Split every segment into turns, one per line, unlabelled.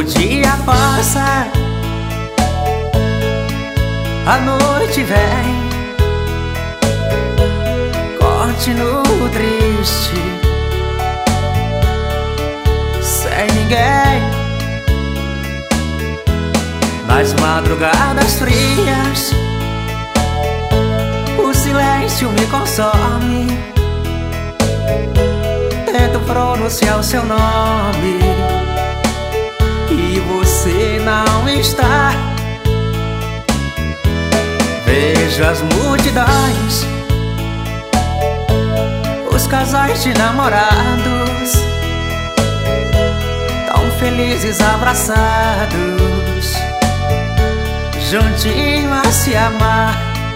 dia passa, a noite vem, continuo triste, sem ninguém. Nas madrugadas frias, o silêncio me consome. Tento pronunciar o seu nome e você não está. Vejo as multidões, os casais de namorados, tão felizes abraçados, juntinho a se amar.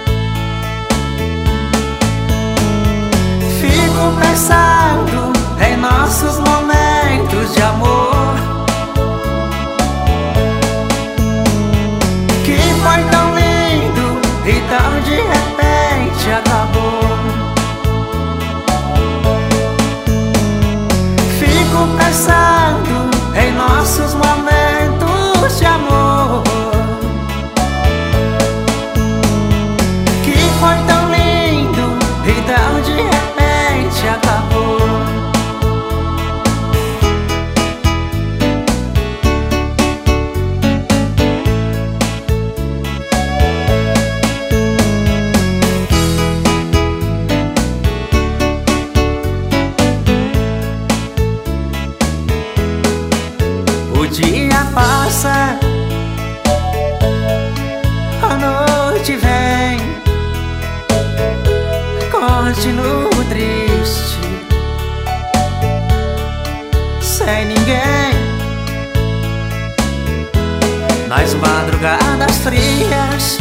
Fico pensando em nossos momentos de amor, que foi tão lindo e tão de repente acabou. Fico pensando em nossos momentos de amor, que foi tão lindo e tão de repente acabou. O dia passa, a noite vem, continuo triste, sem ninguém. Nas madrugadas frias,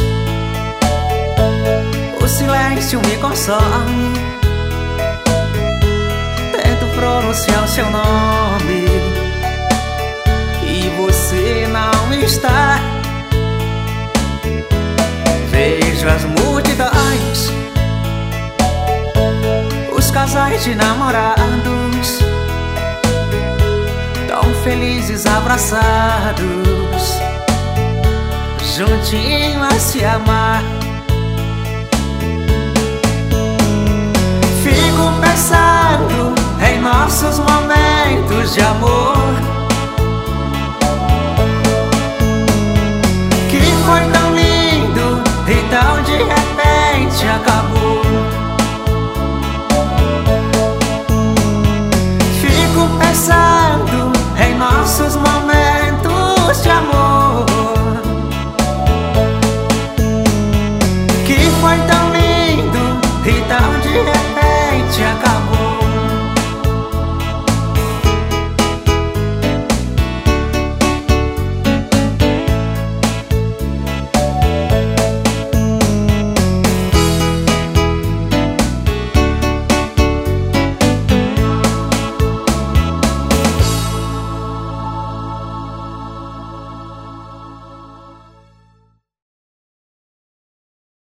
o silêncio me consome. Tento pronunciar o seu nome e você não está. Vejo as multidões, os casais de namorados, tão felizes abraçados, juntinho a se amar. Fico pensando em nossos momentos de amor,